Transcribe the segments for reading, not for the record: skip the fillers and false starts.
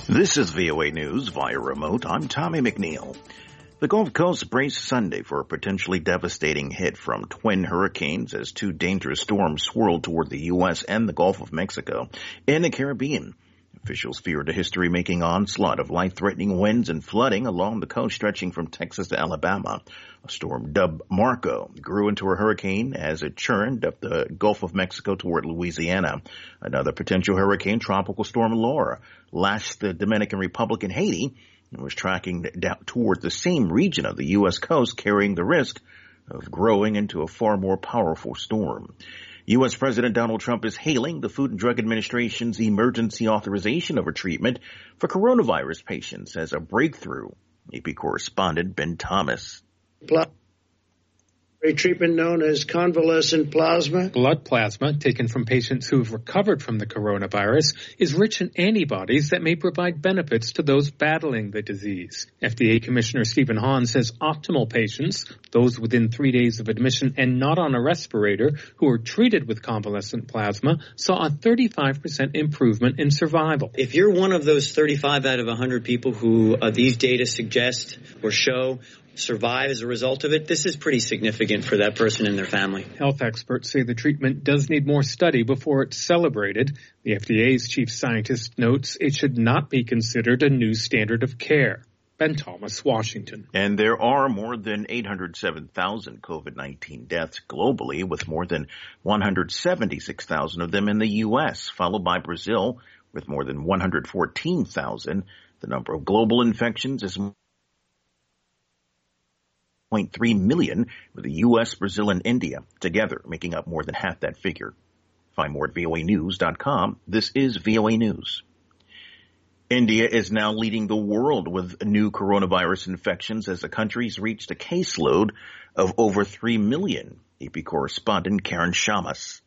This is VOA News via remote. I'm Tommy McNeil. The Gulf Coast braced Sunday for a potentially devastating hit from twin hurricanes as two dangerous storms swirled toward the U.S. and the Gulf of Mexico in the Caribbean. Officials feared a history-making onslaught of life-threatening winds and flooding along the coast stretching from Texas to Alabama. A storm dubbed Marco grew into a hurricane as it churned up the Gulf of Mexico toward Louisiana. Another potential hurricane, Tropical Storm Laura, lashed the Dominican Republic and Haiti and was tracking down toward the same region of the U.S. coast, carrying the risk of growing into a far more powerful storm. U.S. President Donald Trump is hailing the Food and Drug Administration's emergency authorization of a treatment for coronavirus patients as a breakthrough. AP correspondent Ben Thomas. A treatment known as convalescent plasma. Blood plasma taken from patients who have recovered from the coronavirus is rich in antibodies that may provide benefits to those battling the disease. FDA Commissioner Stephen Hahn says optimal patients, those within 3 days of admission and not on a respirator, who are treated with convalescent plasma, saw a 35% improvement in survival. If you're one of those 35 out of 100 people who these data suggest or show survive as a result of it, this is pretty significant for that person and their family. Health experts say the treatment does need more study before it's celebrated. The FDA's chief scientist notes it should not be considered a new standard of care. Ben Thomas, Washington. And there are more than 807,000 COVID-19 deaths globally, with more than 176,000 of them in the U.S., followed by Brazil with more than 114,000. The number of global infections is 0.3 million, with the U.S., Brazil, and India together making up more than half that figure. Find more at voanews.com. This is VOA News. India is now leading the world with new coronavirus infections as the country's reached a caseload of over 3 million. AP correspondent Karen Shamas.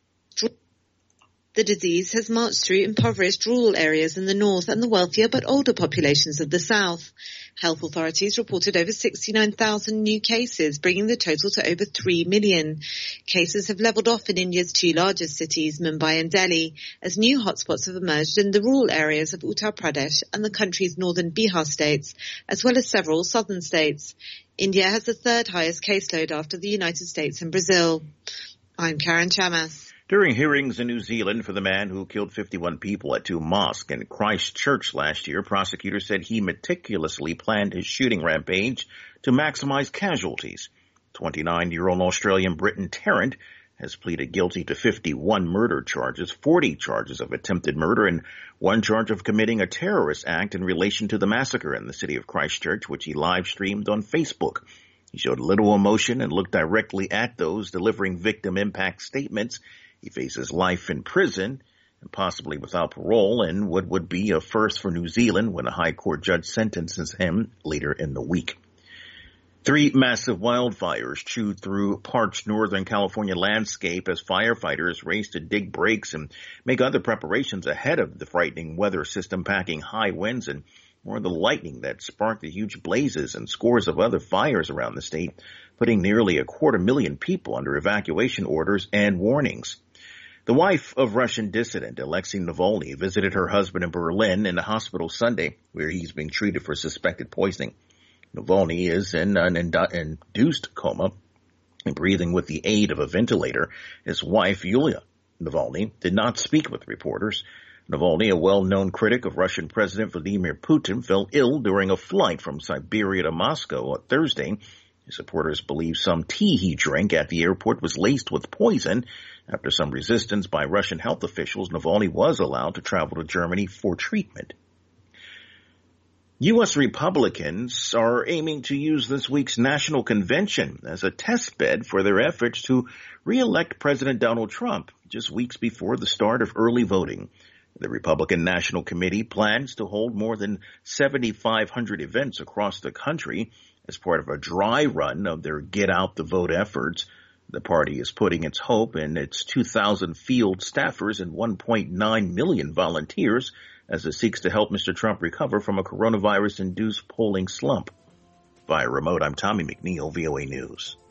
The disease has marched through impoverished rural areas in the north and the wealthier but older populations of the south. Health authorities reported over 69,000 new cases, bringing the total to over 3 million. Cases have leveled off in India's two largest cities, Mumbai and Delhi, as new hotspots have emerged in the rural areas of Uttar Pradesh and the country's northern Bihar states, as well as several southern states. India has the third highest caseload after the United States and Brazil. I'm Karen Chamas. During hearings in New Zealand for the man who killed 51 people at two mosques in Christchurch last year, prosecutors said he meticulously planned his shooting rampage to maximize casualties. 29-year-old Australian Britton Tarrant has pleaded guilty to 51 murder charges, 40 charges of attempted murder, and one charge of committing a terrorist act in relation to the massacre in the city of Christchurch, which he live-streamed on Facebook. He showed little emotion and looked directly at those delivering victim impact statements. He faces life in prison and possibly without parole in what would be a first for New Zealand when a high court judge sentences him later in the week. 3 massive wildfires chewed through parched Northern California landscape as firefighters race to dig breaks and make other preparations ahead of the frightening weather system packing high winds and more of the lightning that sparked the huge blazes and scores of other fires around the state, putting nearly 250,000 people under evacuation orders and warnings. The wife of Russian dissident Alexei Navalny visited her husband in Berlin in the hospital Sunday, where he's being treated for suspected poisoning. Navalny is in an induced coma and breathing with the aid of a ventilator. His wife, Yulia Navalny, did not speak with reporters. Navalny, a well-known critic of Russian President Vladimir Putin, fell ill during a flight from Siberia to Moscow on Thursday. His supporters believe some tea he drank at the airport was laced with poison. After some resistance by Russian health officials, Navalny was allowed to travel to Germany for treatment. U.S. Republicans are aiming to use this week's national convention as a test bed for their efforts to re-elect President Donald Trump just weeks before the start of early voting. The Republican National Committee plans to hold more than 7,500 events across the country as part of a dry run of their Get Out the Vote efforts. The party is putting its hope in its 2,000 field staffers and 1.9 million volunteers as it seeks to help Mr. Trump recover from a coronavirus-induced polling slump. Via remote, I'm Tommy McNeil, VOA News.